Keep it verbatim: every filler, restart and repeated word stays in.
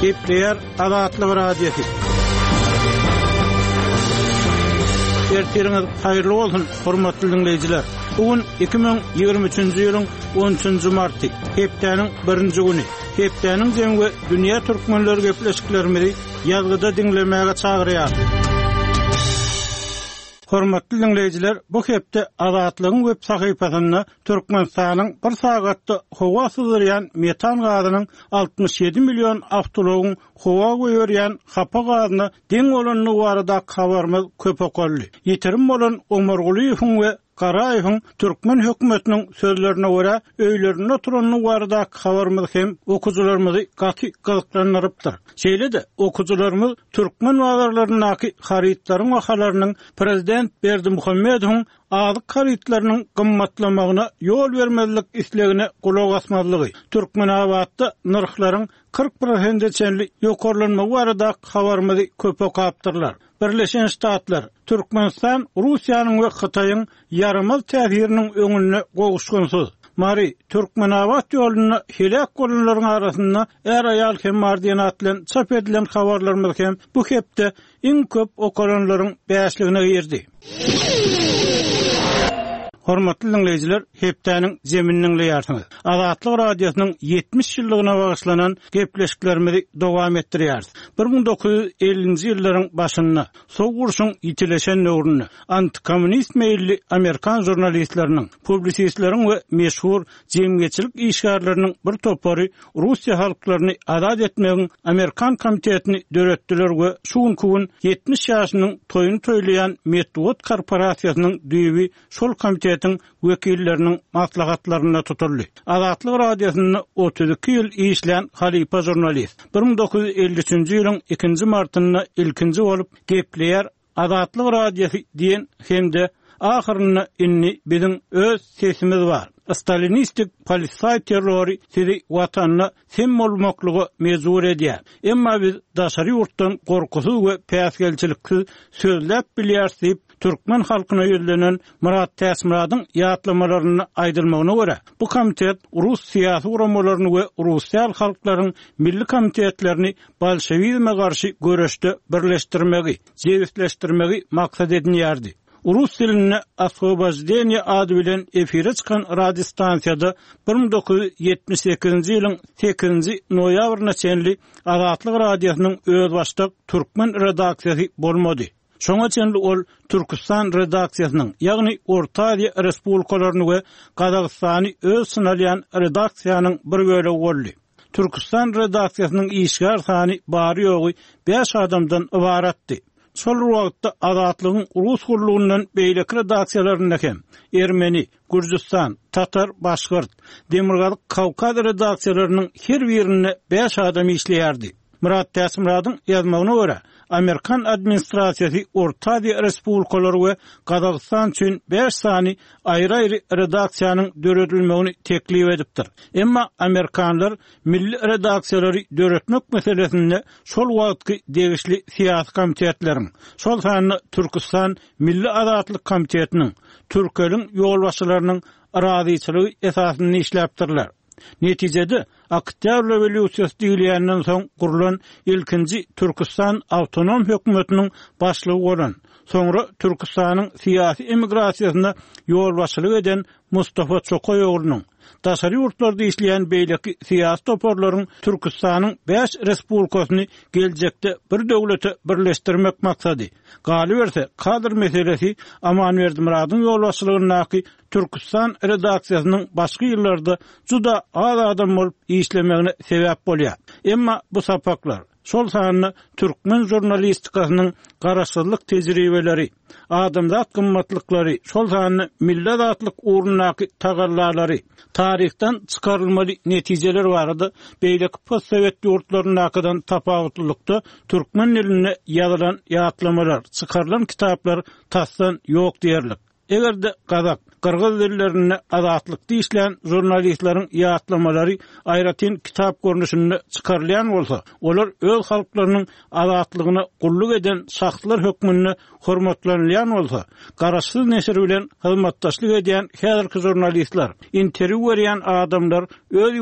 Gepleyer Azatlyk radiosu. Ertiriniz hayırlı bolsun, hormatly dinleyijiler. Bugün iki bin ýygrimi üçinji ýylyň on üçünji marty, hepdeniň birinji güni. Hepdeniň jemgy dünýä türkmenleri gepleşiklerimizi ýazgyda dinlemäge çagyrýar. Hormatly dinleyijiler, bu hepde Azatlygyň web sahypasyna Türkmenistanyň bir sagatda howa syzyrýan metan gazynyň altmış ýedi million awtologyň howa goýarýan hapa gazyny deň bolanyny barada habarymyz köpekolly. Ýetirim bolan Ömer Guliýewiň we Garaýewiň Türkmen hökümetiniň sözlerine görä öýlerinde oturanyň barada habarymyz hem okuwçylarymyzy gaty gyzyklandyrypdyr. Şeýle-de okuwçylarymyz Türkmen wagtlarynyň harytlaryň wahalarynyň prezident Berdimuhammedowyň azyk harytlarynyň gymmatlamagyna ýol bermezlik islegine kulak asmazlygy, Türkmen awatda narhlaryň kırk prosent çenli ýokarlanma barada habarymyzy köpek kapdyrlar. Birleşen Ştatlar, Türkmenistan, Russiýanyň we Hytaýyň ýaramaz täsiriniň öňüne gowuşgansyz. Mari Türkmen awat ýoluny helak bolanlaryň arasynda er aýal hem mardiýan atlan çap edilen habarlarymyz hem bu hepde iň köp okaranlaryň bäşligine girdi. Hormatly dinleyijiler, hepdeniň zeminiň ýartyny. Azatlyk radiosynyň ýetmiş ýyllygyna bagyşlanan gepleşiklerimizi dowam etdirýär. bir bin dokuz ýüz ellinji ýyllaryň başynda Sowgurşyň ýitileşen nöwrüni antikommunist meýilli Amerikan jurnalistleriniň, publisistleriň we meşhur jemgyýetçilik işgärleriniň bir topary Russiýa halklaryny azad etmegiň Amerikan komitetini döretdiler we şuň gün ýetmiş ýaşynyň toýuny toýlayan Medved korporasiýasynyň düýbi şol komitet wekilleriniň maslahatlaryna tutuldy. Azatlyk radiosyny otuz iki ýyl işlän Halipa jurnalist bir bin dokuz ýüz elli üçinji ýylyň ikinji martyna ilkinji bolup Gepleyer Azatlyk radiosu diýen hemde ahyrynda inni biziň öz sesimiz bar. Stalinistik polisay terrori sizi watanyna hem bolmaklygy mezur edýär. Emma biz daşary ýurtdan gorkusyz we päsgelçilikli sözläp bilýärsiz Türkmen halkyna ýöllenen Murat Täsmiradyň ýatlamalarını aýdylmagyna görä, bu komitet Rus siýasy uramalaryny we Russiýa halklaryň milli komitetlerini bolşewizme garşy göreşde birleşdirmegi, jewitleşdirmegi maksat edinýärdi. Rus diline Osvobождение ady bilen efire çykan radio stansiýada bir bin dokuz ýüz ýetmiş sekizinji ýylyň sekizinji noýabryna çenli Azatlyk radiosynyň öz başlyk türkmen redaksiýasy bolmady. Şoňa çenli ol Türkistan redaksiýasynyň, ýagny Orta Aziýa respublikalaryny we Gazagystany öz synalýan redaksiýanyň bir bölegi boldy. Türkistan redaksiýasynyň işgär sany bary ýogy beş adamdan ibaratdy. Şol wagtda Azatlygyň Rus gurulundan beýleki redaksiýalaryna hem Ermeni, Gürjistan, Tatar, Başgyrt, Demirgazyk, Kawkaz redaksiýalarynyň her birine beş adam işleýärdi. Murat Täsmiradyň ýazmagyna görä, Amerikan administrasiýasy Orta Aziýa respublikalary we Gazagystan üçin beş sany aýry-aýry redaksiýanyň döredilmegini teklip edipdir. Emma Amerikanlar milli redaksiýalary döretmek meselesinde şol wagtky degişli siýasy komitetleriň, şol sany Türkistan Milli Azatlyk Komitetiniň, Türkeliň ýolbaşçylarynyň arazyçylygy esasyny işläpdirler. Netijede Oktyabr rewolýusiýasy diýilýänden soň gurulan ilkinji Türkistan awtonom hökümetiniň başlygy bolan, soňra Türkistanyň siýasy emigrasiýasyna ýolbaşçylyk eden Mustafa Çokoy oğlunyň daşary ýurtlarda işleýän beýleki siýasy toparlaryň Türkistanyň beş respublikasyny geljekde bir döwlete birleşdirmek maksady. Galy berse kadr meselesi Amanberdi Muradyň ýolbaşçylygynyňky Türkistan redaksiýasynyň başga ýyllarda juda az adam bolup işlemegine sebäp bolýar. Emma bu sapaklar şol sany türkmen jurnalistikasynyň garaşsyzlyk tejribeleri, adamzat gymmatlyklary, şol sany millet atlyk uğrunaky tagallalary, tarihten çykarylmaly netijeler barady. Beýleki postsovet ýurtlarynyňkydan tapawutlykda türkmen diline ýazylan ýatlamalar, çykarylan kitaplar tasdan ýok diýerlik. Egerde Kazak, Kırgız dillerine azatlıkta işleyen jurnalistlerin ýatlamalary aýratyn kitap görnüşinde çykarylýan bolsa, olar öz halklarının azatlygyna gulluk eden şahslar hökmüne hormatlanýan bolsa, garaşsyz neşir bilen hyzmatdaşlyk edýän häzirki jurnalistler, interwiu berýän adamlar öz